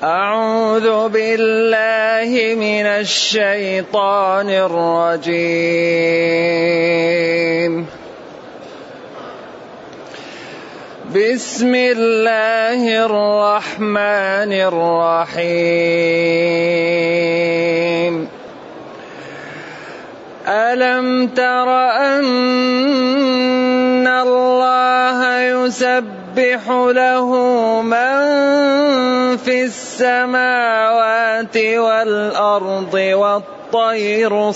أعوذ بالله من الشيطان الرجيم. بسم الله الرحمن الرحيم. ألم تر أن الله يسبح له من في السماوات والأرض والطير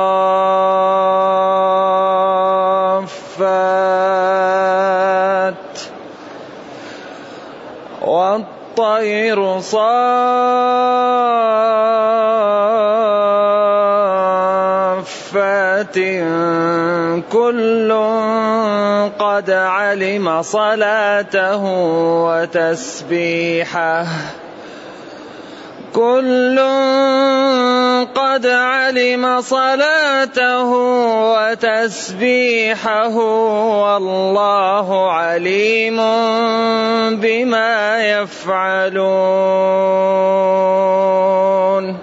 صافات كل قد علم صلاته وتسبيحه والله عليم بما يفعلون.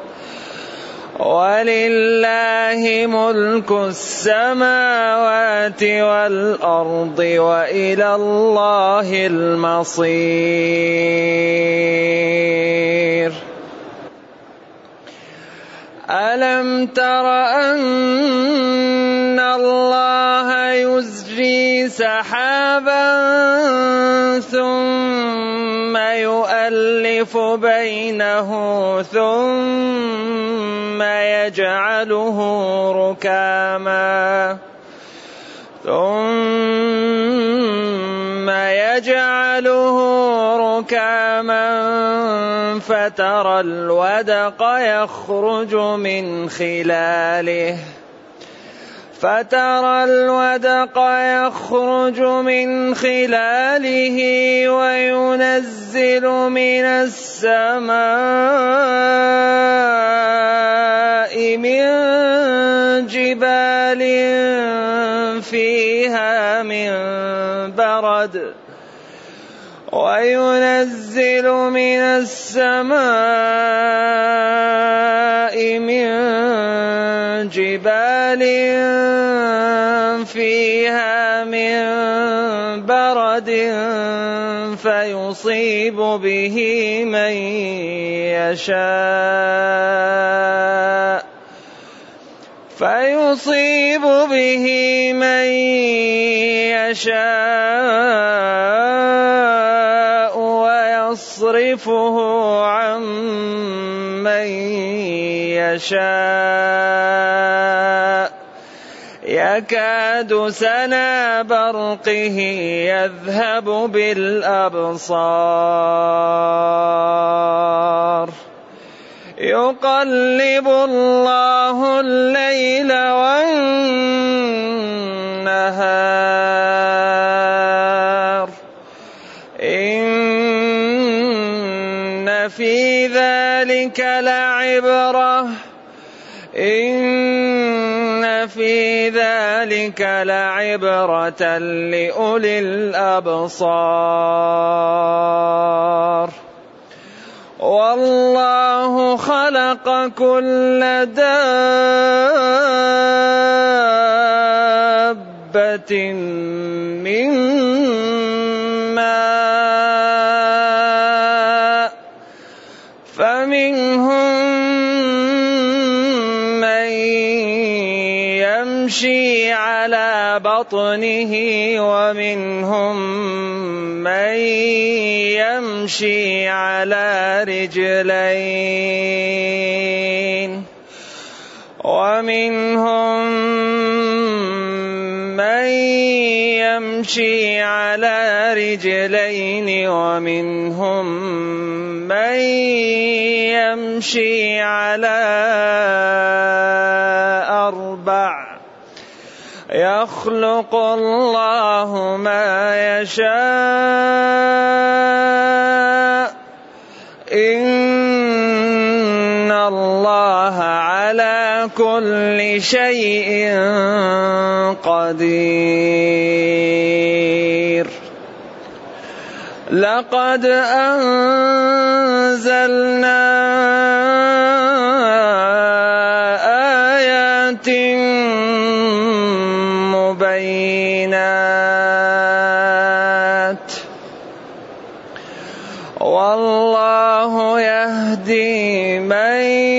ولله ملك السماوات والأرض وإلى الله المصير. ألم تر أن الله يزجي سحابا ثم يؤلف بينه ثم يجعله ركاما فترى الودق يخرج من خلاله وينزل من السماء من جبال فيها من برد فيصيب به من يشاء ويصرفه عن من يشاء يكاد سنا برقه يذهب بالأبصار. يقلب الله الليل والنهار إن في ذلك لعبرة لأولي الأبصار. والله خلق كل دابة من ماء فمنهم من يمشي على بطنه ومنهم من يمشي على رجلين ومنهم من يمشي على أربع. يخلق الله ما يشاء إن الله على كل شيء قدير. لقد أنزلنا آيات مبينات والله يهدي من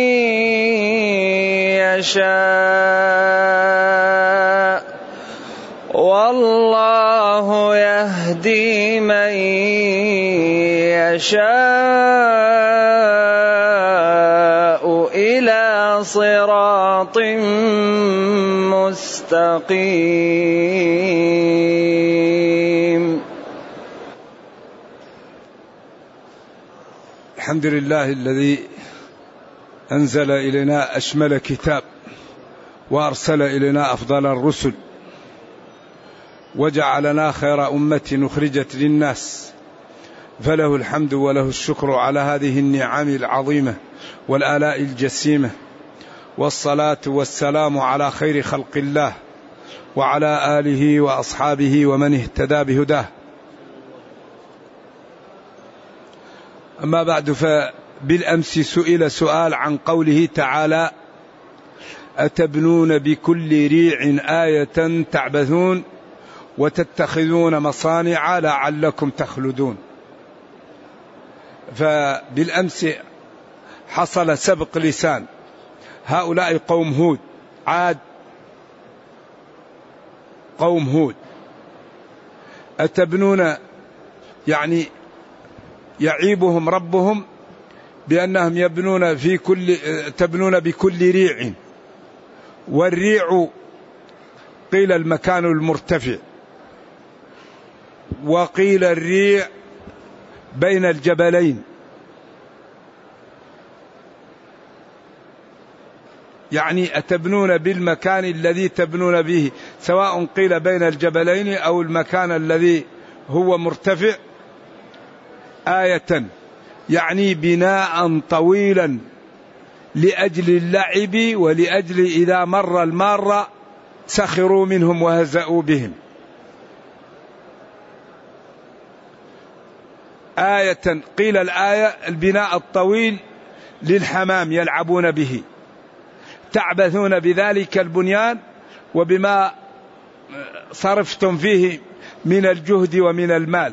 يشاء إلى صراط مستقيم. الحمد لله الذي أنزل إلينا أشمل كتاب وأرسل إلينا أفضل الرسل وجعلنا خير أمة أخرجت للناس، فله الحمد وله الشكر على هذه النعم العظيمة والآلاء الجسيمة، والصلاة والسلام على خير خلق الله وعلى آله وأصحابه ومن اهتدى بهداه. أما بعد، فبالأمس سئل سؤال عن قوله تعالى: أتبنون بكل ريع آية تعبثون وتتخذون مصانع لعلكم تخلدون. فبالأمس حصل سبق لسان. هؤلاء قوم هود، عاد قوم هود. أتبنون يعني يعيبهم ربهم بأنهم يبنون تبنون بكل ريع، والريع قيل المكان المرتفع، وقيل الريع بين الجبلين، يعني أتبنون بالمكان الذي تبنون به، سواء قيل بين الجبلين أو المكان الذي هو مرتفع، آية يعني بناء طويلا لأجل اللعب ولأجل إذا مر المارة سخروا منهم وهزأوا بهم. آية قيل الآية البناء الطويل للحمام يلعبون به، تعبثون بذلك البنيان وبما صرفتم فيه من الجهد ومن المال.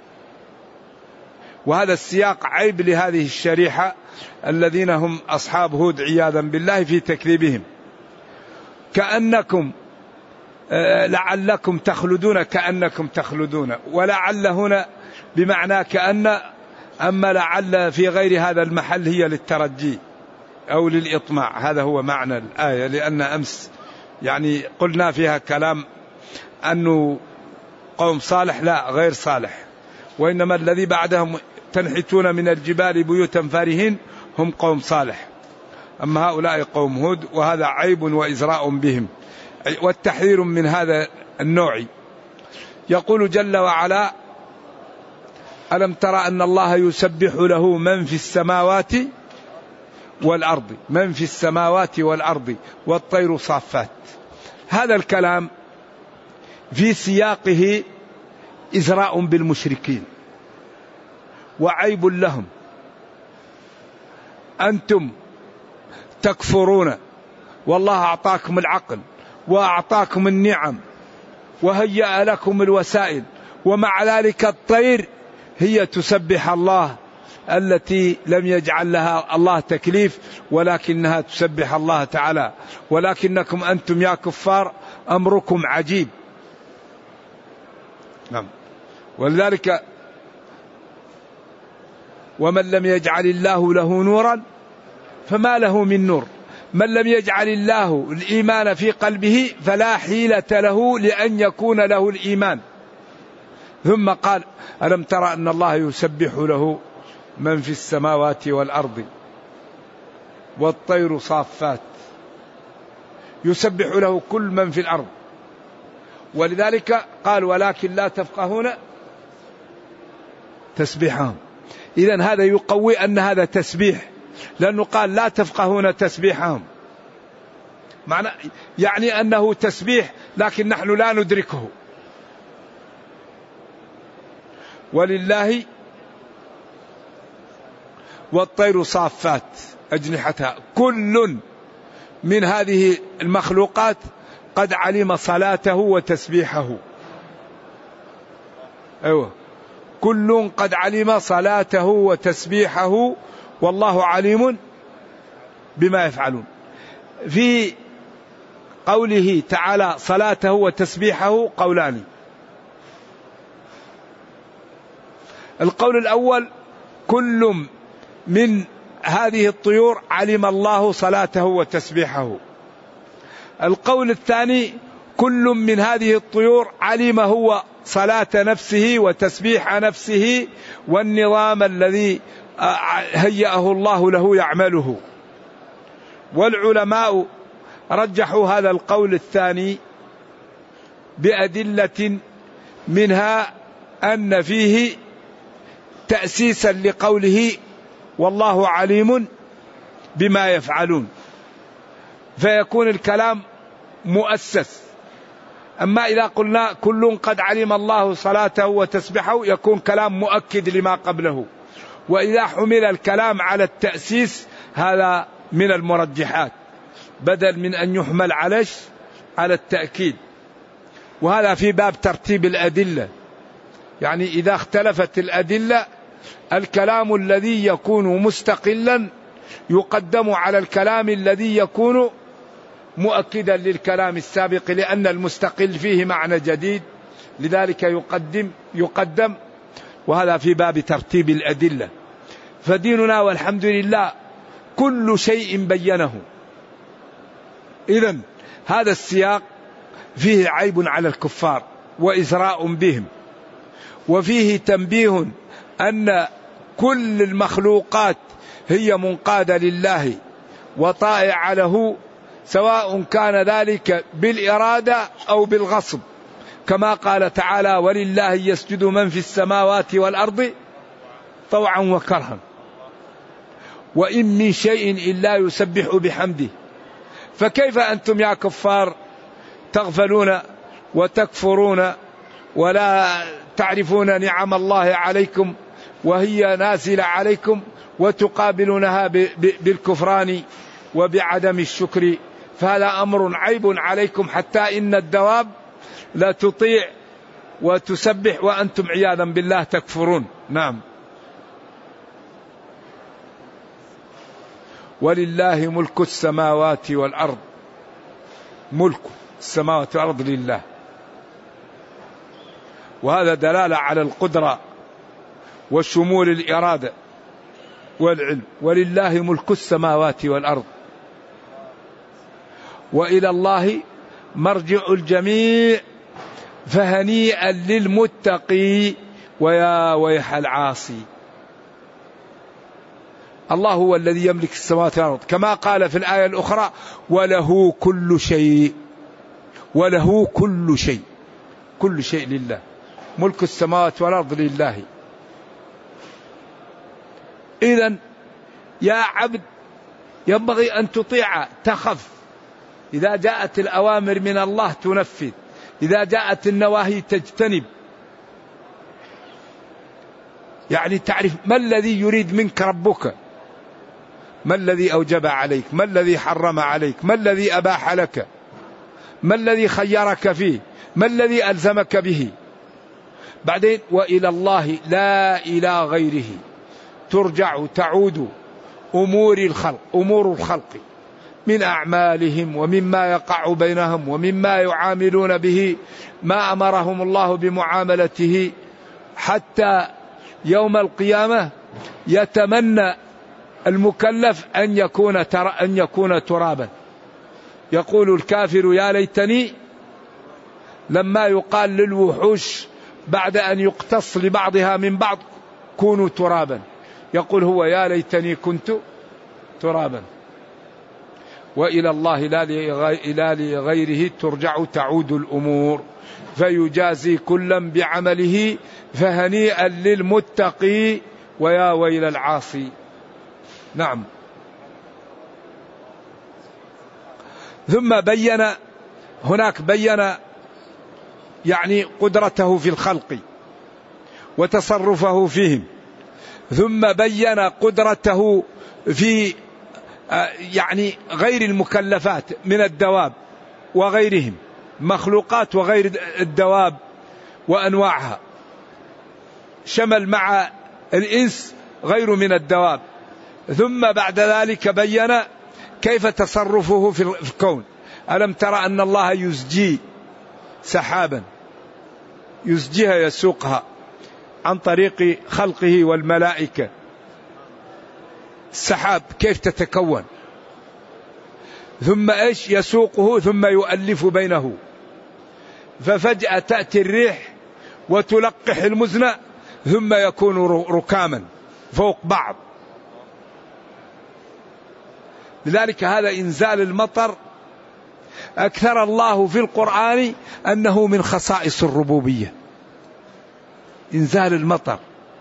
وهذا السياق عيب لهذه الشريحة الذين هم أصحاب هود عياذا بالله في تكذيبهم. كأنكم لعلكم تخلدون، كأنكم تخلدون، ولعل هنا بمعنى كأن، أما لعل في غير هذا المحل هي للترجي أو للإطماع. هذا هو معنى الآية، لأن أمس يعني قلنا فيها كلام أنه قوم صالح، لا غير صالح، وإنما الذي بعدهم تنحتون من الجبال بيوتا فارهين هم قوم صالح، أما هؤلاء قوم هود، وهذا عيب وإزراء بهم والتحذير من هذا النوع. يقول جل وعلا: ألم ترى أن الله يسبح له من في السماوات والأرض، من في السماوات والأرض والطير صافات. هذا الكلام في سياقه إزراء بالمشركين وعيب لهم. أنتم تكفرون والله أعطاكم العقل وأعطاكم النعم وهيأ لكم الوسائل، ومع ذلك الطير هي تسبح الله التي لم يجعل لها الله تكليف، ولكنها تسبح الله تعالى. ولكنكم أنتم يا كفار أمركم عجيب. نعم. ولذلك ومن لم يجعل الله له نورا فما له من نور. من لم يجعل الله الإيمان في قلبه فلا حيلة له لأن يكون له الإيمان. ثم قال: ألم ترى أن الله يسبح له من في السماوات والأرض والطير صافات. يسبح له كل من في الأرض، ولذلك قال: ولكن لا تفقهون تسبيحهم. إذن هذا يقوي أن هذا تسبيح، لأنه قال لا تفقهون تسبيحهم، معنى يعني أنه تسبيح لكن نحن لا ندركه. ولله والطير صافات أجنحتها. كل من هذه المخلوقات قد علم صلاته وتسبيحه. أيوة، كل قد علم صلاته وتسبيحه والله عليم بما يفعلون. في قوله تعالى صلاته وتسبيحه قولان. القول الأول كل من هذه الطيور علم الله صلاته وتسبيحه. القول الثاني كل من هذه الطيور علم هو صلاة نفسه وتسبيح نفسه والنظام الذي هيأه الله له يعمله. والعلماء رجحوا هذا القول الثاني بأدلة، منها أن فيه تأسيسا لقوله والله عليم بما يفعلون، فيكون الكلام مؤسس. أما إذا قلنا كل قد علم الله صلاته وتسبحه يكون كلام مؤكد لما قبله. وإذا حمل الكلام على التأسيس هذا من المرجحات بدل من أن يحمل على التأكيد. وهذا في باب ترتيب الأدلة، يعني إذا اختلفت الأدلة الكلام الذي يكون مستقلا يقدم على الكلام الذي يكون مؤكدا للكلام السابق، لأن المستقل فيه معنى جديد لذلك يقدم. وهذا في باب ترتيب الأدلة. فديننا والحمد لله كل شيء بينه. إذن هذا السياق فيه عيب على الكفار وإزراء بهم، وفيه تنبيه أن كل المخلوقات هي منقادة لله وطائعة له، سواء كان ذلك بالإرادة أو بالغصب، كما قال تعالى ولله يسجد من في السماوات والأرض طوعا وكرها وإن من شيء إلا يسبح بحمده. فكيف أنتم يا كفار تغفلون وتكفرون ولا تعرفون نعم الله عليكم وهي نازلة عليكم وتقابلونها بالكفران وبعدم الشكر؟ فهذا أمر عيب عليكم، حتى إن الدواب لا تطيع وتسبح وأنتم عياذا بالله تكفرون. نعم. ولله ملك السماوات والأرض. ملك السماوات والأرض لله، وهذا دلالة على القدرة وشمول الإرادة والعلم. ولله ملك السماوات والأرض وإلى الله مرجع الجميع فهنيئا للمتقي ويا ويح العاصي. الله هو الذي يملك السماوات والأرض، كما قال في الآية الأخرى وله كل شيء. وله كل شيء، كل شيء لله، ملك السماوات والأرض لله. إذن يا عبد ينبغي أن تطيع، تخف. إذا جاءت الأوامر من الله تنفذ، إذا جاءت النواهي تجتنب. يعني تعرف ما الذي يريد منك ربك، ما الذي أوجب عليك، ما الذي حرم عليك، ما الذي أباح لك، ما الذي خيرك فيه، ما الذي ألزمك به. بعدين وإلى الله لا إلى غيره ترجع تعود أمور الخلق من أعمالهم ومما يقع بينهم ومما يعاملون به ما أمرهم الله بمعاملته، حتى يوم القيامة يتمنى المكلف أن يكون ترابا. يقول الكافر يا ليتني، لما يقال للوحوش بعد أن يقتص لبعضها من بعض كونوا ترابا، يقول هو يا ليتني كنت ترابا. وإلى الله لا لغيره ترجع تعود الأمور فيجازي كلا بعمله فهنيئا للمتقي ويا ويل العاصي. نعم. ثم بين يعني قدرته في الخلق وتصرفه فيهم، ثم بين قدرته في يعني غير المكلفات من الدواب وغيرهم، مخلوقات وغير الدواب وأنواعها، شمل مع الإنس غير من الدواب. ثم بعد ذلك بين كيف تصرفه في الكون. ألم ترى أن الله يزجي سحابا، يزجيها يسوقها عن طريق خلقه والملائكة. السحاب كيف تتكون، ثم إيش يسوقه، ثم يؤلف بينه، ففجأة تأتي الريح وتلقح المزن ثم يكون ركاما فوق بعض. لذلك هذا إنزال المطر أكثر الله في القرآن أنه من خصائص الربوبية، إنزال المطر.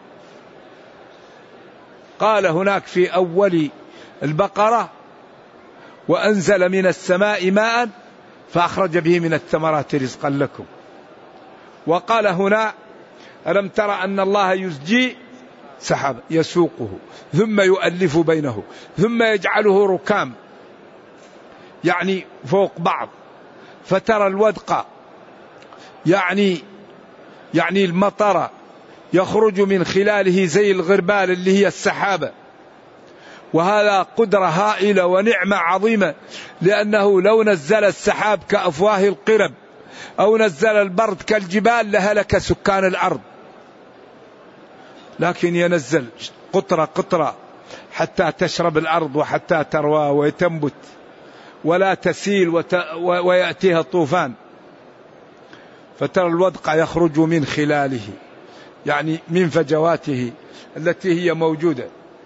قال هناك في أول البقرة: وأنزل من السماء ماء فأخرج به من الثمرات رزقا لكم. وقال هنا: ألم ترى أن الله يزجي سحاب يسوقه ثم يؤلف بينه ثم يجعله ركام، يعني فوق بعض، فترى الودق يعني المطر يخرج من خلاله زي الغربال اللي هي السحابة. وهذا قدرة هائلة ونعمة عظيمة، لأنه لو نزل السحاب كأفواه القرب أو نزل البرد كالجبال لهلك سكان الأرض، لكن ينزل قطرة قطرة حتى تشرب الأرض وحتى تروى وتنبت ولا تسيل ويأتيها الطوفان. فترى الودق يخرج من خلاله، يعني من فجواته التي هي موجودة.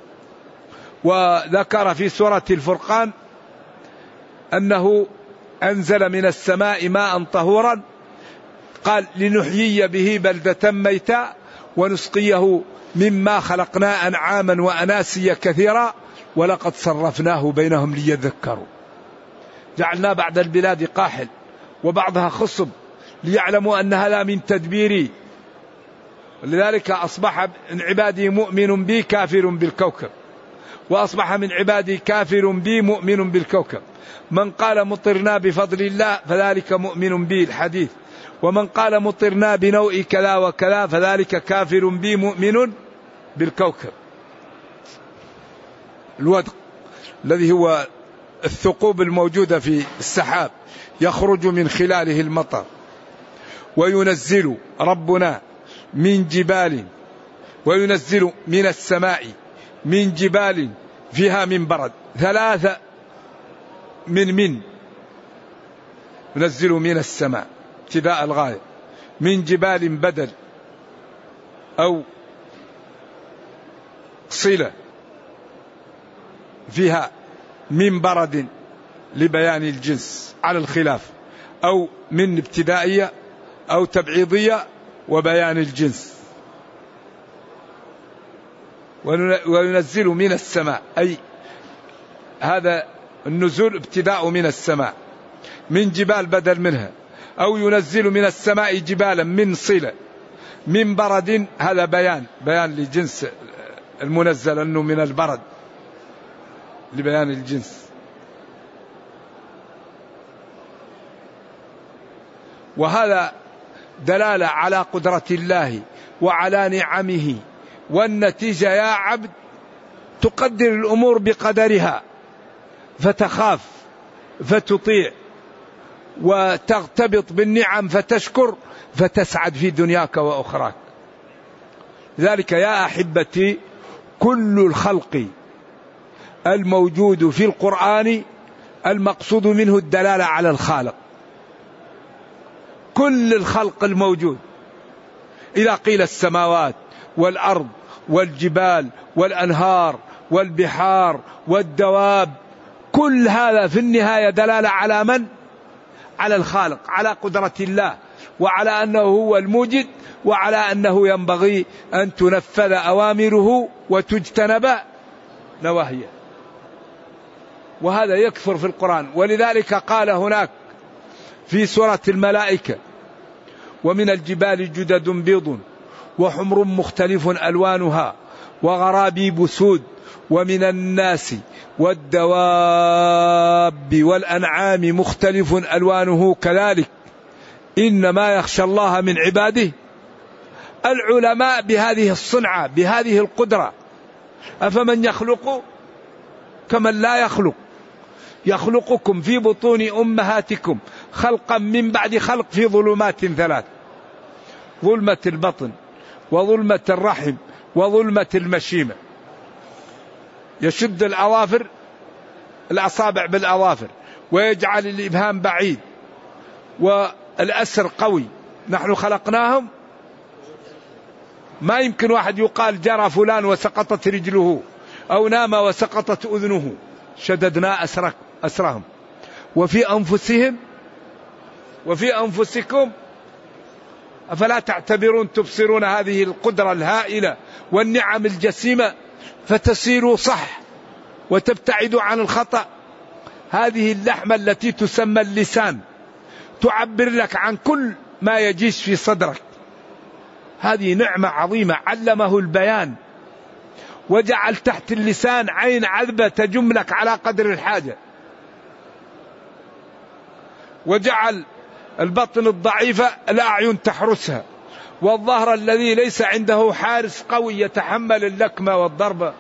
وذكر في سورة الفرقان أنه أنزل من السماء ماء طهورا، قال: لنحيي به بلدة ميتا ونسقيه مما خلقنا أنعاما وأناسيا كثيرا ولقد صرفناه بينهم ليذكروا. جعلنا بعض البلاد قاحل وبعضها خصب ليعلموا أن هذا من تدبيري. لذلك أصبح من عبادي مؤمن بي كافر بالكوكب، وأصبح من عبادي كافر بي مؤمن بالكوكب. من قال مطرنا بفضل الله فذلك مؤمن بي الحديث، ومن قال مطرنا بنوء كذا وكذا فذلك كافر بي مؤمن بالكوكب. الودق الذي هو الثقوب الموجودة في السحاب يخرج من خلاله المطر. وينزل ربنا من جبال، وينزل من السماء من جبال فيها من برد، ثلاثة من ينزل من السماء ابتداء الغاية، من جبال بدل أو صلة فيها من برد لبيان الجنس على الخلاف، أو من ابتدائية أو تبعيضية وبيان الجنس. وينزل من السماء، أي هذا النزول ابتداء من السماء، من جبال بدل منها، أو ينزل من السماء جبالا من صلة من برد، هذا بيان لجنس المنزل أنه من البرد لبيان الجنس. وهذا دلالة على قدرة الله وعلى نعمه. والنتيجة يا عبد تقدر الأمور بقدرها، فتخاف فتطيع، وتغتبط بالنعم فتشكر، فتسعد في دنياك وأخراك. ذلك يا أحبتي كل الخلق الموجود في القرآن المقصود منه الدلالة على الخالق. كل الخلق الموجود، إذا قيل السماوات والأرض والجبال والأنهار والبحار والدواب، كل هذا في النهاية دلالة على من؟ على الخالق، على قدرة الله، وعلى أنه هو الموجد، وعلى أنه ينبغي أن تنفذ أوامره وتجتنب نواهيه. وهذا يكثر في القرآن. ولذلك قال هناك في سورة الملائكة: ومن الجبال جدد بيض وحمر مختلف ألوانها وغرابيب سود ومن الناس والدواب والأنعام مختلف ألوانه كذلك إنما يخشى الله من عباده العلماء بهذه الصنعة بهذه القدرة. أفمن يخلق كمن لا يخلق يخلقكم في بطون أمهاتكم خلقا من بعد خلق في ظلمات ثلاث ظلمة البطن وظلمة الرحم وظلمة المشيمة. يشد الأظافر الأصابع بالأظافر ويجعل الإبهام بعيد والأسر قوي. نحن خلقناهم ما يمكن واحد يقال جرى فلان وسقطت رجله أو نام وسقطت أذنه. شددنا أسرهم وفي أنفسهم وفي أنفسكم أفلا تعتبرون تبصرون هذه القدرة الهائلة والنعم الجسيمة فتسيروا صح وتبتعدوا عن الخطأ. هذه اللحمة التي تسمى اللسان تعبر لك عن كل ما يجيش في صدرك. هذه نعمة عظيمة علمه البيان وجعل تحت اللسان عين عذبة تجملك على قدر الحاجة وجعل البطن الضعيفة الأعين تحرسها والظهر الذي ليس عنده حارس قوي يتحمل اللكمة والضربة.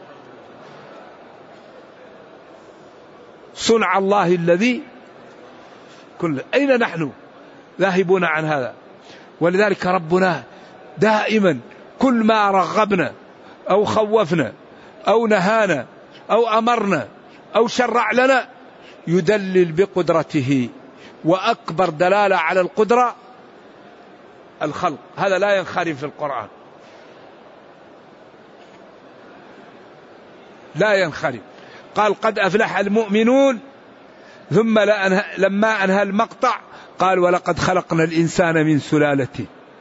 صنع الله الذي كل أين نحن ذاهبون عن هذا. ولذلك ربنا دائما كل ما رغبنا أو خوفنا أو نهانا أو أمرنا أو شرع لنا يدلل بقدرته. وأكبر دلالة على القدرة الخلق. هذا لا ينخرم في القرآن لا ينخرم. قال قد أفلح المؤمنون ثم لما أنهى المقطع قال ولقد خلقنا الإنسان من سلالة.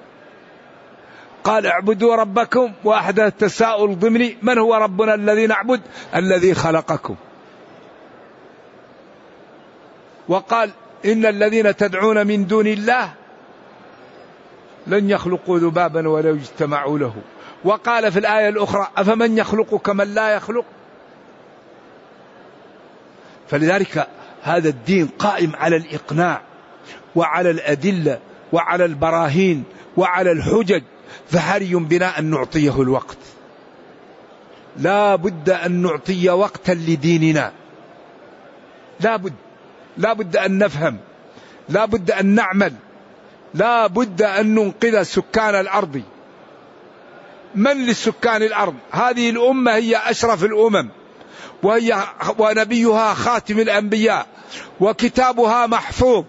قال اعبدوا ربكم وأحدث التساؤل ضمني من هو ربنا الذي نعبد الذي خلقكم. وقال إن الذين تدعون من دون الله لن يخلقوا ذبابا ولو اجتمعوا له. وقال في الآية الأخرى أفمن يخلق كمن لا يخلق. فلذلك هذا الدين قائم على الإقناع وعلى الأدلة وعلى البراهين وعلى الحجج. فحري بنا أن نعطيه الوقت. لا بد أن نعطي وقتا لديننا. لا بد أن نفهم. لا بد أن نعمل. لا بد أن ننقذ سكان الأرض. من للسكان الأرض؟ هذه الأمة هي أشرف الأمم ونبيها خاتم الأنبياء وكتابها محفوظ.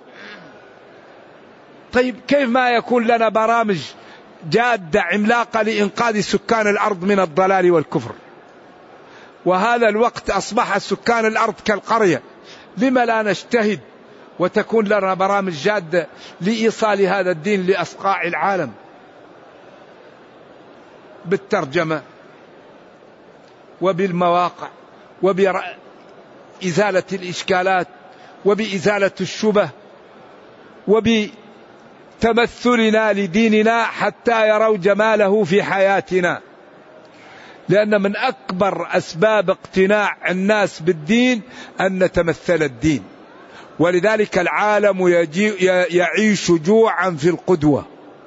طيب كيف ما يكون لنا برامج جادة عملاقة لإنقاذ سكان الأرض من الضلال والكفر؟ وهذا الوقت أصبح سكان الأرض كالقرية. لما لا نجتهد وتكون لنا برامج جادة لإيصال هذا الدين لأصقاع العالم بالترجمة وبالمواقع وبإزالة الإشكالات وبإزالة الشبه وبتمثلنا لديننا حتى يروا جماله في حياتنا. لأن من أكبر أسباب اقتناع الناس بالدين أن نتمثل الدين. ولذلك العالم يعيش جوعا في القدوة.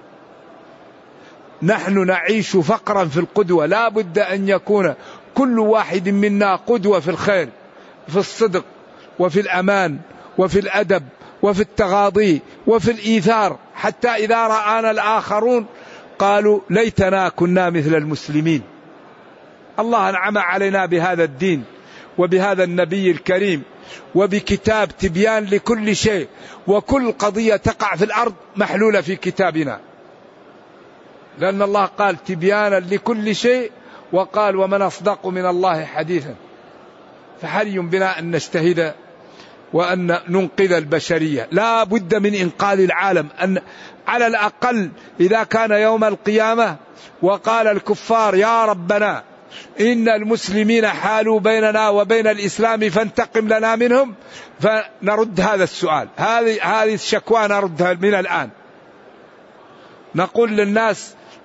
نحن نعيش فقرا في القدوة. لا بد أن يكون كل واحد منا قدوة في الخير في الصدق وفي الأمان وفي الأدب وفي التغاضي وفي الإيثار حتى إذا رآنا الآخرون قالوا ليتنا كنا مثل المسلمين. الله أنعم علينا بهذا الدين وبهذا النبي الكريم وبكتاب تبيان لكل شيء. وكل قضية تقع في الأرض محلولة في كتابنا. لأن الله قال تبيانا لكل شيء وقال ومن أصدق من الله حديثا. فحري بنا أن نجتهد وأن ننقذ البشرية. لا بد من إنقاذ العالم. أن على الأقل إذا كان يوم القيامة وقال الكفار يا ربنا إن المسلمين حالوا بيننا وبين الإسلام فانتقم لنا منهم، فنرد هذا السؤال. هذه الشكوى نردها من الآن. نقول للناس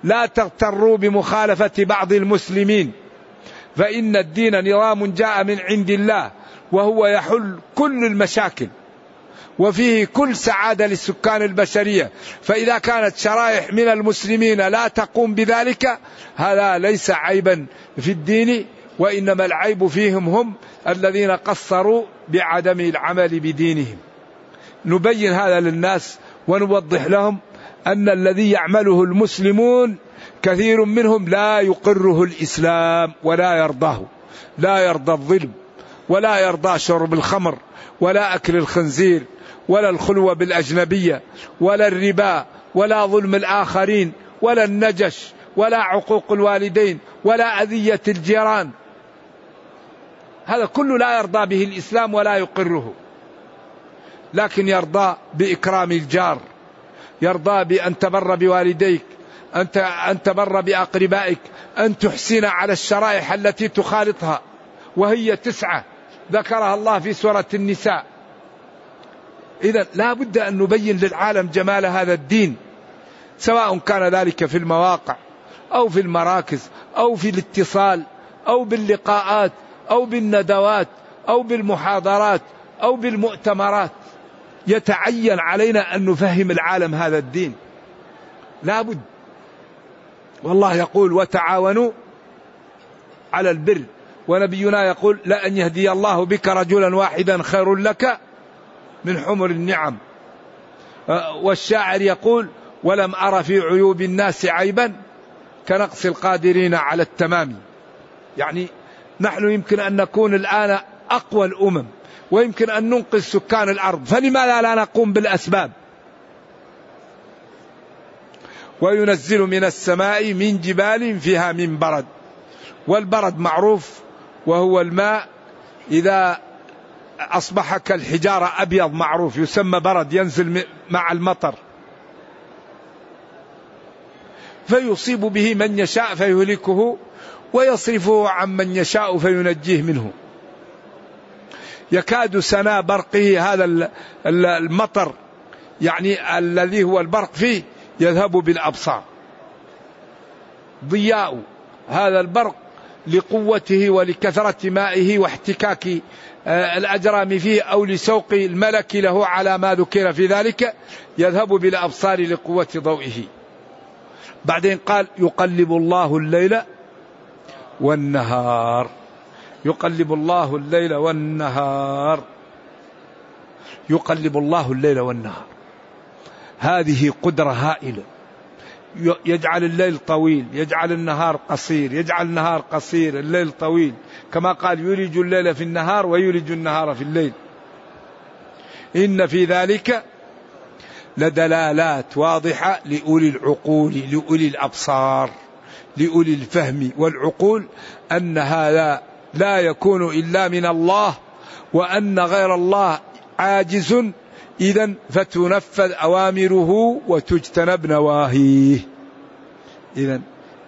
لا تغتروا بمخالفة بعض المسلمين، فإن الدين نظام جاء من عند الله وهو يحل كل المشاكل وفيه كل سعادة للسكان البشرية. فإذا كانت شرائح من المسلمين لا تقوم بذلك هذا ليس عيبا في الدين، وإنما العيب فيهم هم الذين قصروا بعدم العمل بدينهم. نبين هذا للناس ونوضح لهم أن الذي يعمله المسلمون كثير منهم لا يقره الإسلام ولا يرضاه، لا يرضى الظلم ولا يرضى شرب الخمر ولا أكل الخنزير ولا الخلوة بالأجنبية ولا الربا ولا ظلم الآخرين ولا النجش ولا عقوق الوالدين ولا أذية الجيران. هذا كله لا يرضى به الإسلام ولا يقره، لكن يرضى بإكرام الجار، يرضى بأن تبر بوالديك، أن تبر بأقربائك، أن تحسن على الشرائح التي تخالطها، وهي 9 ذكرها الله في سورة النساء. إذن لا بد أن نبين للعالم جمال هذا الدين، سواء كان ذلك في المواقع أو في المراكز أو في الاتصال أو باللقاءات أو بالندوات أو بالمحاضرات أو بالمؤتمرات. يتعين علينا أن نفهم العالم هذا الدين، لا بد. والله يقول وتعاونوا على البر، ونبينا يقول لأن يهدي الله بك رجلا واحدا خير لك من حمر النعم. والشاعر يقول ولم أر في عيوب الناس عيبا كنقص القادرين على التمام. يعني نحن يمكن أن نكون الآن أقوى الأمم ويمكن أن ننقذ سكان الأرض، فلماذا لا نقوم بالأسباب؟ وينزل من السماء من جبال فيها من برد، والبرد معروف وهو الماء إذا أصبح كالحجارة أبيض معروف يسمى برد، ينزل مع المطر فيصيب به من يشاء فيهلكه ويصرفه عن من يشاء فينجيه منه. يكاد سنا برقه هذا المطر يعني الذي هو البرق فيه يذهب بالأبصار. ضياء هذا البرق لقوته ولكثرة مائه واحتكاك الأجرام فيه أو لسوق الملك له على ما ذكر في ذلك يذهب بالأبصار لقوة ضوئه. بعدين قال يقلب الله الليل والنهار، يقلب الله الليل والنهار، يقلب الله الليل والنهار. هذه قدرة هائلة، يجعل الليل طويل، يجعل النهار قصير، يجعل النهار قصير الليل طويل، كما قال يولج الليل في النهار ويولج النهار في الليل. إن في ذلك لدلالات واضحة لأولي العقول، لأولي الأبصار، لأولي الفهم والعقول، أن هذا لا يكون إلا من الله، وأن غير الله عاجز. إذن فتنفذ أوامره وتجتنب نواهيه. إذن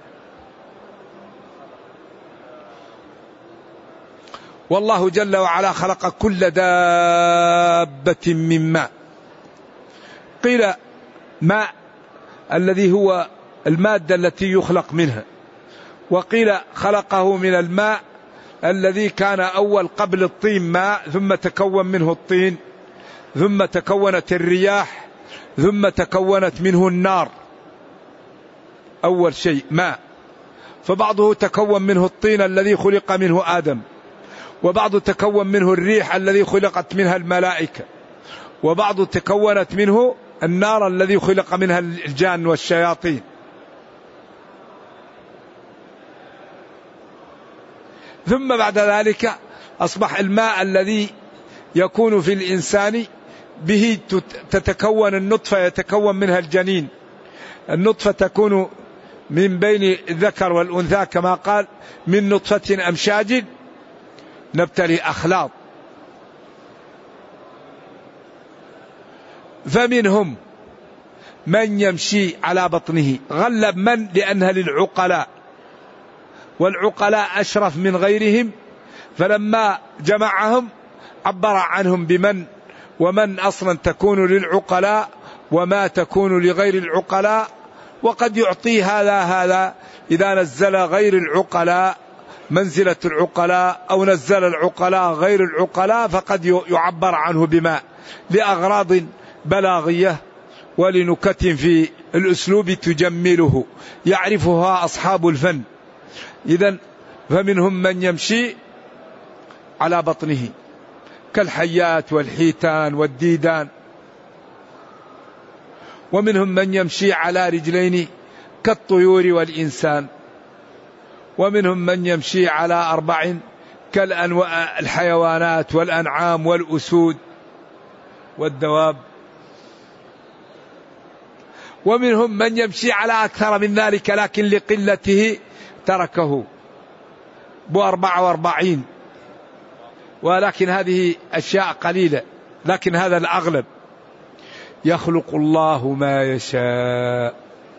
والله جل وعلا خلق كل دابة من ماء. قيل ماء الذي هو المادة التي يخلق منها، وقيل خلقه من الماء الذي كان أول قبل الطين ماء، ثم تكون منه الطين، ثم تكونت الرياح، ثم تكونت منه النار. أول شيء ماء، فبعضه تكون منه الطين الذي خلق منه آدم، وبعضه تكون منه الريح الذي خلقت منها الملائكة، وبعضه تكونت منه النار الذي خلق منها الجان والشياطين. ثم بعد ذلك أصبح الماء الذي يكون في الإنسان به تتكون النطفة، يتكون منها الجنين. النطفة تكون من بين الذكر والأنثى كما قال من نطفة أمشاج نبتلي أخلاط. فمنهم من يمشي على بطنه، غلب من لأنها للعقلاء، والعقلاء أشرف من غيرهم، فلما جمعهم عبر عنهم بمن، ومن أصلا تكون للعقلاء وما تكون لغير العقلاء، وقد يعطي هذا إذا نزل غير العقلاء منزلة العقلاء أو نزل العقلاء غير العقلاء فقد يعبر عنه بما لأغراض بلاغية ولنكت في الأسلوب تجمله يعرفها أصحاب الفن. إذن فمنهم من يمشي على بطنه كالحيات والحيتان والديدان، ومنهم من يمشي على رجلين كالطيور والإنسان، ومنهم من يمشي على 4 كالحيوانات والأنعام والأسود والدواب، ومنهم من يمشي على أكثر من ذلك لكن لقلته تركه ب44، ولكن هذه أشياء قليلة، لكن هذا الأغلب. يخلق الله ما يشاء،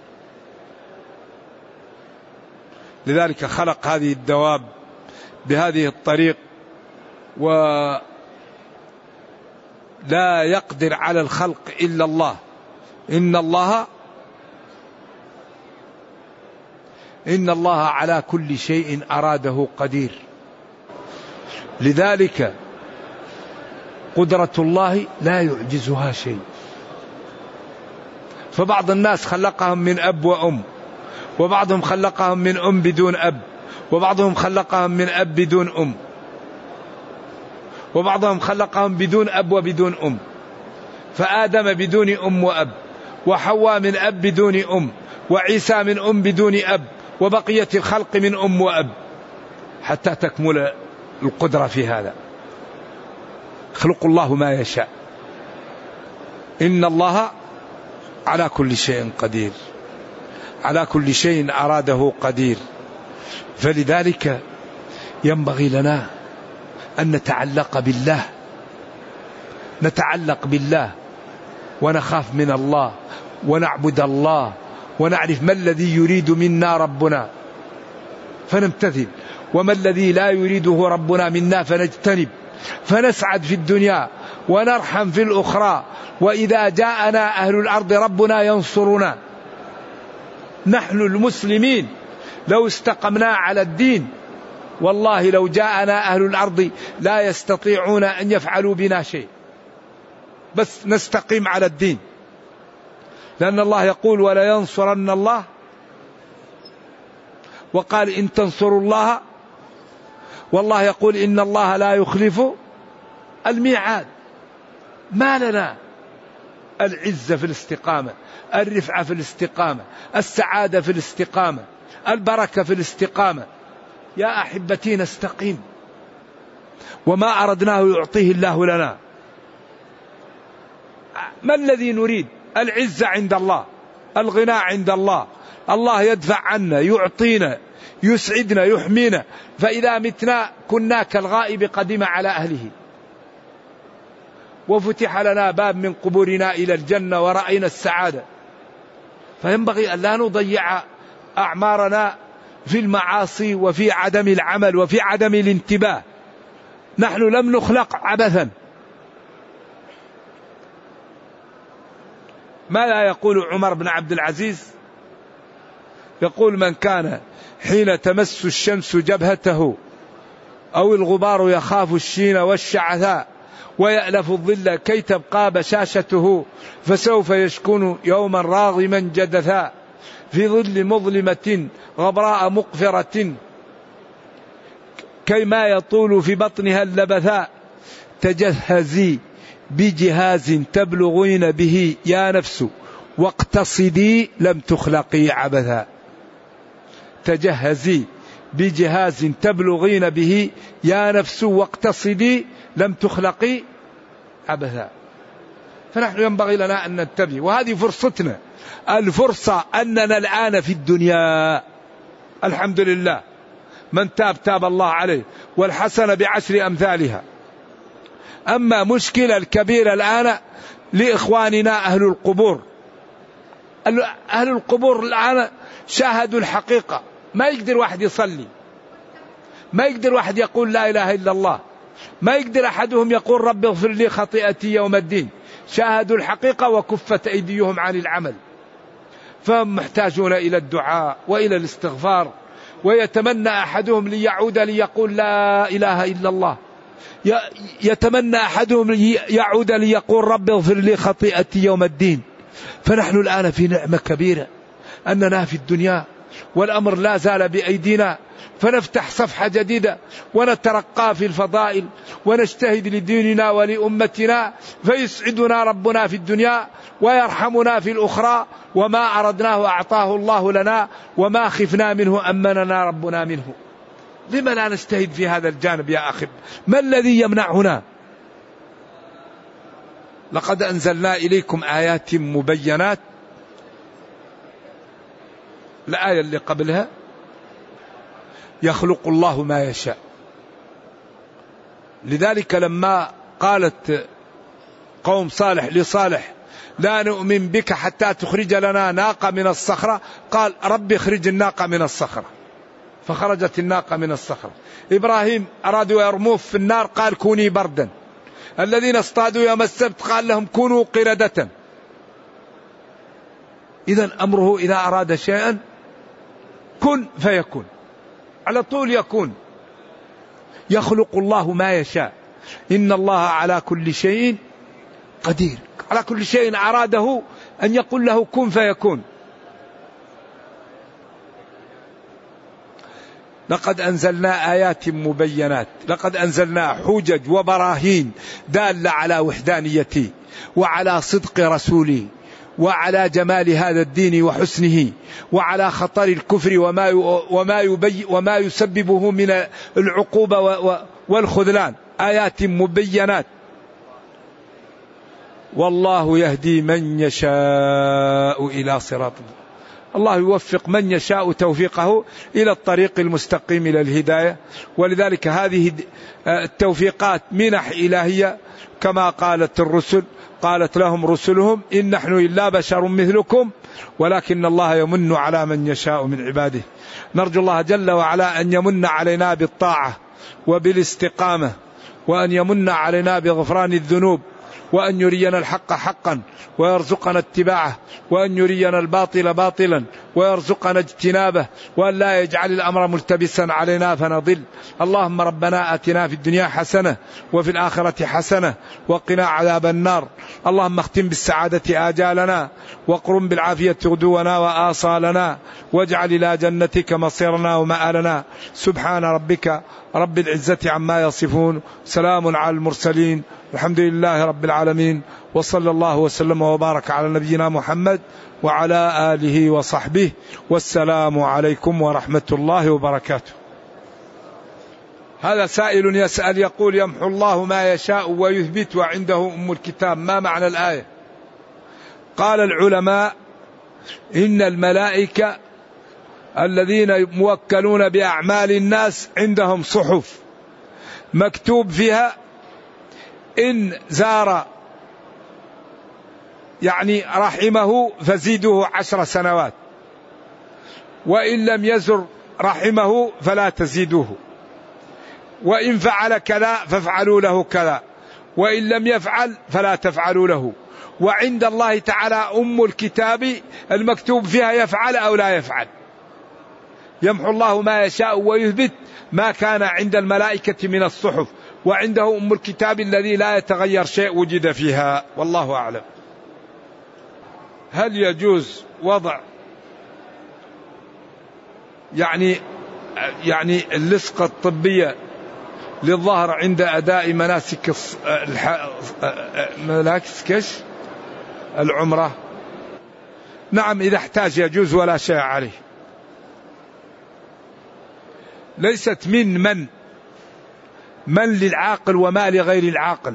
لذلك خلق هذه الدواب بهذه الطريق، ولا يقدر على الخلق إلا الله. إن الله على كل شيء أراده قدير. لذلك قدرة الله لا يعجزها شيء. فبعض الناس خلقهم من أب وأم، وبعضهم خلقهم من أم بدون أب، وبعضهم خلقهم من أب بدون أم، وبعضهم خلقهم بدون أب وبدون أم. فآدم بدون أم وأب، وحواء من أب بدون أم، وعيسى من أم بدون أب، وبقية الخلق من أم وأب، حتى تكمل القدرة في هذا. خلق الله ما يشاء. إن الله على كل شيء قدير، على كل شيء أراده قدير. فلذلك ينبغي لنا أن نتعلق بالله، نتعلق بالله ونخاف من الله ونعبد الله ونعرف ما الذي يريد منا ربنا فنمتثل، وما الذي لا يريده ربنا منا فنجتنب، فنسعد في الدنيا ونرحم في الأخرى. وإذا جاءنا أهل الأرض ربنا ينصرنا. نحن المسلمين لو استقمنا على الدين والله لو جاءنا أهل الأرض لا يستطيعون أن يفعلوا بنا شيء، بس نستقيم على الدين. لأن الله يقول ولا ينصرن الله، وقال إن تنصروا الله، والله يقول إن الله لا يخلف الميعاد. ما لنا العزة في الاستقامة، الرفعة في الاستقامة، السعادة في الاستقامة، البركة في الاستقامة. يا أحبتي نستقيم، وما أردناه يعطيه الله لنا. ما الذي نريد؟ العزة عند الله، الغنى عند الله، الله يدفع عنا، يعطينا، يسعدنا، يحمينا. فإذا متنا كنا كالغائب قدم على أهله. وفتح لنا باب من قبورنا إلى الجنة ورأينا السعادة. فينبغي أن لا نضيع أعمارنا في المعاصي وفي عدم العمل وفي عدم الانتباه. نحن لم نخلق عبثا. ماذا يقول عمر بن عبد العزيز؟ يقول من كان حين تمس الشمس جبهته أو الغبار يخاف الشين والشعثاء ويألف الظل كي تبقى بشاشته فسوف يشكن يوما راغما جدثا في ظل مظلمة غبراء مقفرة كيما يطول في بطنها اللبثاء تجهزي بجهاز تبلغين به يا نفس واقتصدي لم تخلقي عبثا. تجهزي بجهاز تبلغين به يا نفس واقتصدي لم تخلقي عبثا. فنحن ينبغي لنا أن ننتبه، وهذه فرصتنا. الفرصة أننا الآن في الدنيا الحمد لله، من تاب تاب الله عليه، والحسنة ب10 أمثالها. أما مشكلة الكبيرة الآن لإخواننا أهل القبور. أهل القبور الآن شاهدوا الحقيقة. ما يقدر واحد يصلي، ما يقدر واحد يقول لا إله إلا الله، ما يقدر أحدهم يقول رب اغفر لي خطيئتي يوم الدين. شاهدوا الحقيقة وكفت أيديهم عن العمل. فهم محتاجون إلى الدعاء وإلى الاستغفار. ويتمنى أحدهم ليعود ليقول لا إله إلا الله، يتمنى أحدهم يعود ليقول رب اغفر لي خطيئتي يوم الدين. فنحن الآن في نعمة كبيرة أننا في الدنيا والأمر لا زال بأيدينا، فنفتح صفحة جديدة ونترقى في الفضائل ونجتهد لديننا ولأمتنا، فيسعدنا ربنا في الدنيا ويرحمنا في الأخرى. وما أردناه أعطاه الله لنا، وما خفنا منه أمننا ربنا منه. لما لا نجتهد في هذا الجانب يا أخي؟ ما الذي يمنعنا؟ لقد أنزلنا إليكم آيات مبينات. الآية اللي قبلها يخلق الله ما يشاء. لذلك لما قالت قوم صالح لصالح لا نؤمن بك حتى تخرج لنا ناقة من الصخرة، قال رب اخرج الناقة من الصخرة، فخرجت الناقة من الصخرة. إبراهيم أرادوا يرموه في النار، قال كوني بردا. الذين اصطادوا يوم السبت قال لهم كونوا قردة. إذن أمره إذا أراد شيئا كن فيكون، على طول يكون. يخلق الله ما يشاء، إن الله على كل شيء قدير. على كل شيء أراده أن يقول له كن فيكون. لقد أنزلنا آيات مبينات، لقد أنزلنا حجج وبراهين دالة على وحدانيته وعلى صدق رسوله وعلى جمال هذا الدين وحسنه وعلى خطر الكفر وما يسببه من العقوبة والخذلان. آيات مبينات. والله يهدي من يشاء إلى صراط. الله يوفق من يشاء توفيقه إلى الطريق المستقيم إلى الهداية. ولذلك هذه التوفيقات منح إلهية، كما قالت الرسل، قالت لهم رسلهم إن نحن إلا بشر مثلكم ولكن الله يمن على من يشاء من عباده. نرجو الله جل وعلا أن يمن علينا بالطاعة وبالاستقامة، وأن يمن علينا بغفران الذنوب، وأن يرينا الحق حقا ويرزقنا اتباعه، وأن يرينا الباطل باطلا ويرزقنا اجتنابه، وأن لا يجعل الأمر ملتبسا علينا فنضل. اللهم ربنا آتنا في الدنيا حسنة وفي الآخرة حسنة وقنا عذاب النار. اللهم اختم بالسعادة آجالنا وقرم بالعافية غدونا وآصالنا، واجعل إلى جنتك مصيرنا ومآلنا. سبحان ربك رب العزة عما يصفون، سلام على المرسلين، الحمد لله رب العالمين، وصلى الله وسلم وبارك على نبينا محمد وعلى آله وصحبه، والسلام عليكم ورحمة الله وبركاته. هذا سائل يسأل يقول يمحو الله ما يشاء ويثبت وعنده أم الكتاب، ما معنى الآية؟ قال العلماء إن الملائكة الذين موكلون بأعمال الناس عندهم صحف مكتوب فيها إن زار يعني رحمه فزيدوه 10 سنوات، وإن لم يزر رحمه فلا تزيدوه، وإن فعل كذا فافعلوا له كذا، وإن لم يفعل فلا تفعلوا له. وعند الله تعالى أم الكتاب المكتوب فيها يفعل أو لا يفعل. يمحو الله ما يشاء ويثبت ما كان عند الملائكة من الصحف، وعنده أم الكتاب الذي لا يتغير شيء وجد فيها، والله أعلم. هل يجوز وضع يعني اللصقة الطبية للظهر عند أداء مناسك العمرة؟ نعم، إذا احتاج يجوز ولا شيء عليه. ليست من للعاقل وما لغير العاقل.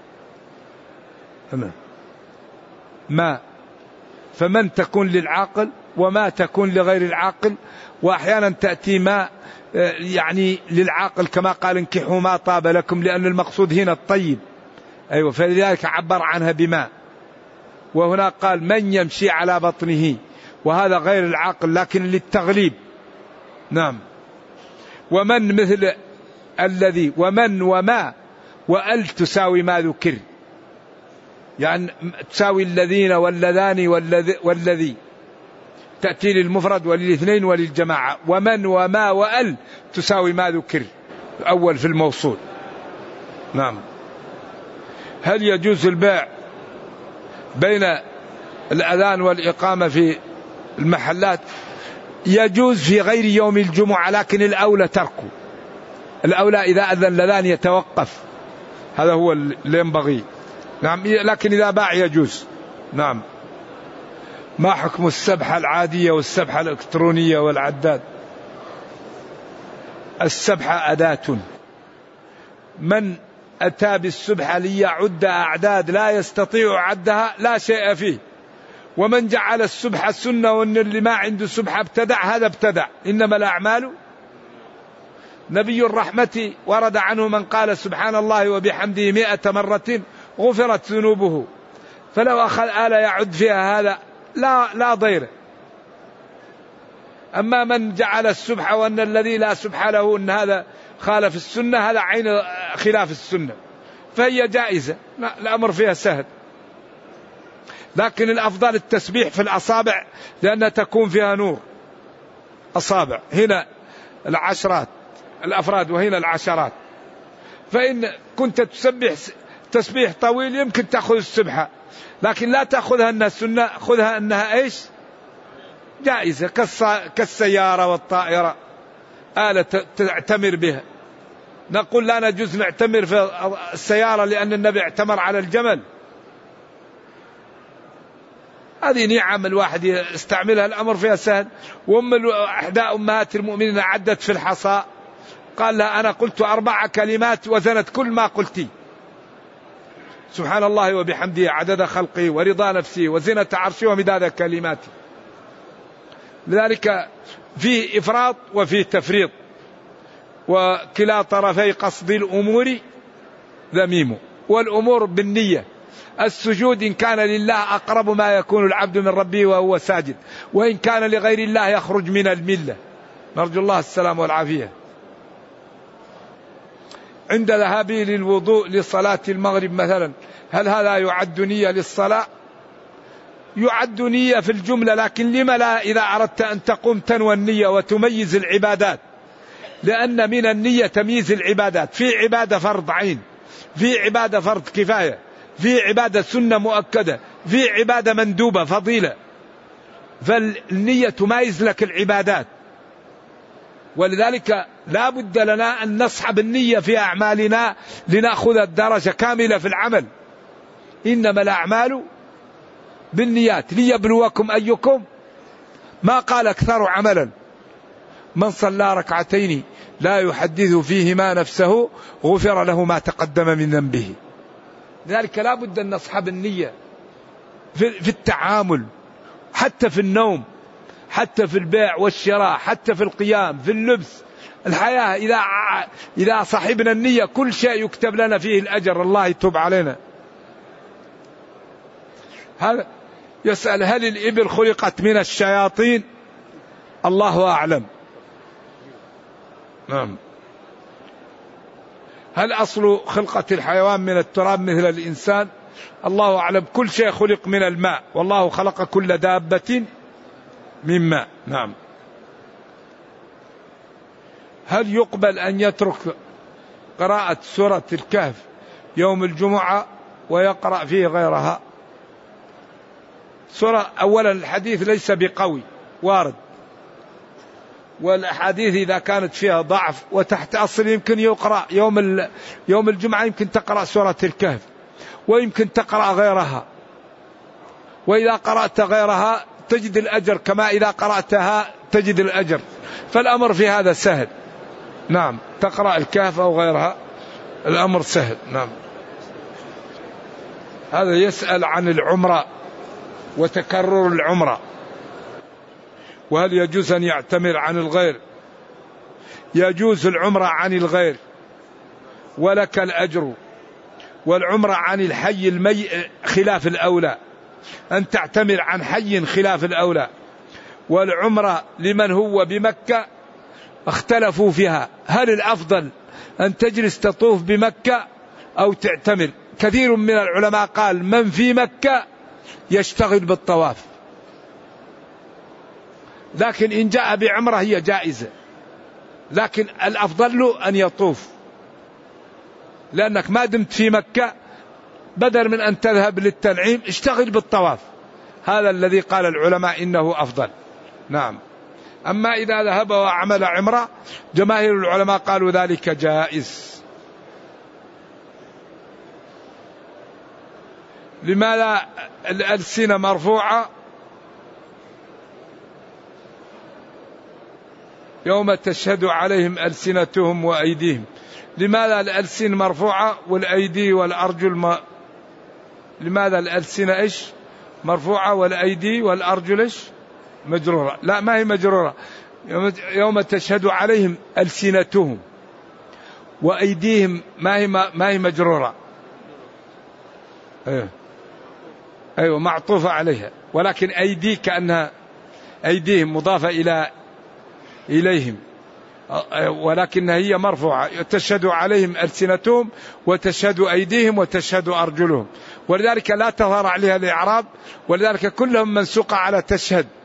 ما فمن تكون للعاقل وما تكون لغير العاقل، وأحيانا تأتي ما يعني للعاقل كما قال انكحوا ما طاب لكم، لأن المقصود هنا الطيب. أيوة، فلذلك عبر عنها بما. وهنا قال من يمشي على بطنه، وهذا غير العاقل لكن للتغليب. نعم. ومن مثل الذي، ومن وما وأل تساوي ما ذكر، يعني تساوي الذين واللذان والذي. تأتي للمفرد وللاثنين وللجماعة. ومن وما وأل تساوي ما ذكر أول في الموصول. نعم. هل يجوز البيع بين الأذان والإقامة في المحلات؟ يجوز في غير يوم الجمعة، لكن الأولى تركه. الأولى إذا أذن الأذان يتوقف، هذا هو اللي ينبغي. نعم. لكن إذا باع يجوز. نعم. ما حكم السبحة العادية والسبحة الإلكترونية والعداد؟ السبحة أداة، من أتى بالسبحة ليعد أعداد لا يستطيع عدها لا شيء فيه. ومن جعل السبحة سنة وأن اللي ما عنده سبحة ابتدع، هذا ابتدع. إنما الأعمال. نبي الرحمة ورد عنه من قال سبحان الله وبحمده 100 مرة غفرت ذنوبه. فلو أخذ آلة يعد فيها هذا لا ضير. أما من جعل السبحة وأن الذي لا سبحة له أن هذا خالف السنة، هذا عين خلاف السنة، فهي جائزة، الأمر فيها سهل. لكن الأفضل التسبيح في الأصابع، لأن تكون فيها نور. أصابع هنا العشرات الأفراد وهنا العشرات، فإن كنت تسبح تسبيح طويل يمكن تأخذ السبحة، لكن لا تأخذها أنها سنة، خذها أنها إيش؟ جائزة، كالسيارة والطائرة، آلة تعتمر بها. نقول لا نجوز نعتمر في السيارة لأن النبي اعتمر على الجمل. هذه نعم الواحد يستعملها، الأمر فيها سهل. إحدى أمهات المؤمنين عدت في الحصى، قال لها أنا قلت 4 كلمات وزنت كل ما قلتي: سبحان الله وبحمده عدد خلقه ورضا نفسه وزنة عرشه ومداد كلماته. لذلك فيه إفراط وفيه تفريط، وكلا طرفي قصد الأمور ذميم. والأمور بالنية. السجود إن كان لله أقرب ما يكون العبد من ربه وهو ساجد، وإن كان لغير الله يخرج من الملة. نرجو الله السلام والعافية. عند ذهابي للوضوء لصلاة المغرب مثلا، هل هذا يعد نية للصلاة؟ يعد نية في الجملة، لكن لما لا إذا أردت أن تقوم تنوى النية وتميز العبادات؟ لأن من النية تمييز العبادات. في عبادة فرض عين، في عبادة فرض كفاية، في عبادة سنة مؤكدة، في عبادة مندوبة فضيلة. فالنية تميز لك العبادات، ولذلك لا بد لنا أن نصحب النية في أعمالنا لنأخذ الدرجة كاملة في العمل. إنما الأعمال بالنيات ليبلوكم أيكم، ما قال أكثر عملا. من صلى ركعتين لا يحدث فيهما نفسه غفر له ما تقدم من ذنبه. لذلك لا بد أن نصحب النية في التعامل، حتى في النوم، حتى في البيع والشراء، حتى في القيام، في اللبس، الحياة. إذا صحبنا النية كل شيء يكتب لنا فيه الأجر. الله يتوب علينا. هذا يسأل: هل الإبل خلقت من الشياطين؟ الله أعلم. نعم. هل أصل خلقة الحيوان من التراب مثل الإنسان؟ الله أعلم. كل شيء خلق من الماء، والله خلق كل دابة من ماء. نعم. هل يقبل أن يترك قراءة سورة الكهف يوم الجمعة ويقرأ فيه غيرها؟ سورة، أولا الحديث ليس بقوي وارد، والأحاديث إذا كانت فيها ضعف وتحت أصل يمكن يقرأ يوم الجمعة، يمكن تقرأ سورة الكهف ويمكن تقرأ غيرها. وإذا قرأت غيرها تجد الأجر كما إذا قرأتها تجد الأجر. فالأمر في هذا سهل. نعم. تقرأ الكهف أو غيرها، الأمر سهل. نعم. هذا يسأل عن العمرة وتكرر العمرة، وهل يجوز أن يعتمر عن الغير؟ يجوز العمرة عن الغير ولك الأجر، والعمرة عن الحي خلاف الأولى، أن تعتمر عن حي خلاف الأولى. والعمرة لمن هو بمكة اختلفوا فيها، هل الأفضل أن تجلس تطوف بمكة أو تعتمر؟ كثير من العلماء قال من في مكة يشتغل بالطواف، لكن إن جاء بعمرة هي جائزة، لكن الأفضل له أن يطوف، لأنك ما دمت في مكة بدل من أن تذهب للتنعيم اشتغل بالطواف. هذا الذي قال العلماء إنه أفضل. نعم. أما إذا ذهب وعمل عمرة جماهير العلماء قالوا ذلك جائز. لماذا الألسنة مرفوعة يوم تشهد عليهم ألسنتهم وأيديهم؟ لماذا الألسنة مرفوعة والأيدي والأرجل لماذا الألسنة إيش مرفوعة والأيدي والأرجل إيش مجرورة؟ لا، ما هي مجرورة. يوم تشهد عليهم ألسنتهم وأيديهم ما هي مجرورة. أيوة معطوفة عليها، ولكن أيدي كأنها أيديهم مضافة إليهم، ولكن هي مرفوعة. تشهد عليهم ألسنتهم وتشهد أيديهم وتشهد أرجلهم، ولذلك لا تظهر عليها الإعراب، ولذلك كلهم منسوقة على تشهد.